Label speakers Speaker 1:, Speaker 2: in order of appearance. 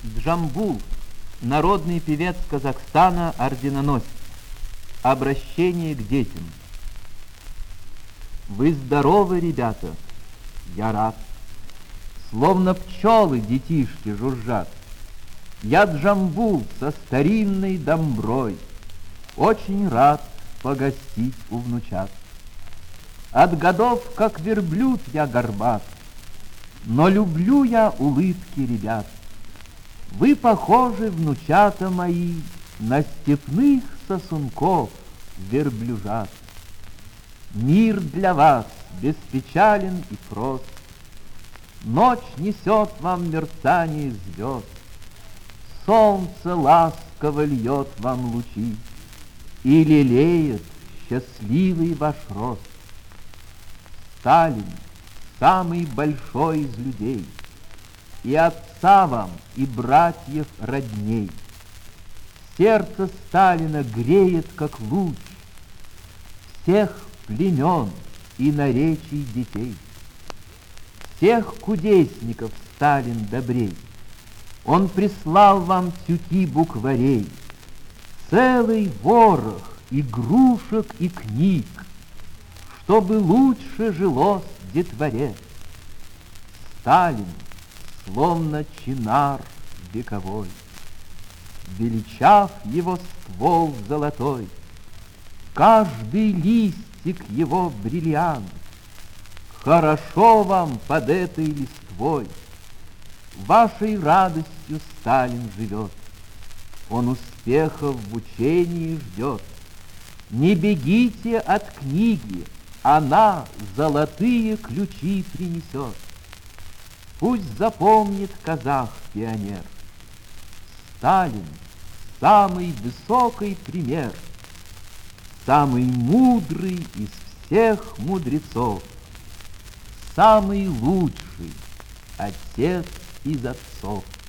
Speaker 1: Джамбул, народный певец Казахстана, орденоносец. Обращение к детям. Вы здоровы, ребята? Я рад. Словно пчелы детишки жужжат. Я Джамбул со старинной домброй. Очень рад погостить у внучат. От годов, как верблюд, я горбат, но люблю я улыбки ребят. Вы похожи, внучата мои, на степных сосунков верблюжат. Мир для вас беспечален и прост. Ночь несет вам мерцание звезд. Солнце ласково льет вам лучи и лелеет счастливый ваш рост. Сталин самый большой из людей, и отца вам, и братьев родней. Сердце Сталина греет, как луч, всех племен и наречий детей. Всех кудесников Сталин добрей. Он прислал вам тюки букварей, целый ворох игрушек и книг, чтобы лучше жилось детворе. Сталин, словно чинар вековой, величав его ствол золотой, каждый листик его бриллиант. Хорошо вам под этой листвой, вашей радостью Сталин живет. Он успехов в учении ждет. Не бегите от книги, она золотые ключи принесет. Пусть запомнит казах-пионер: Сталин — самый высокий пример, самый мудрый из всех мудрецов, самый лучший отец из отцов.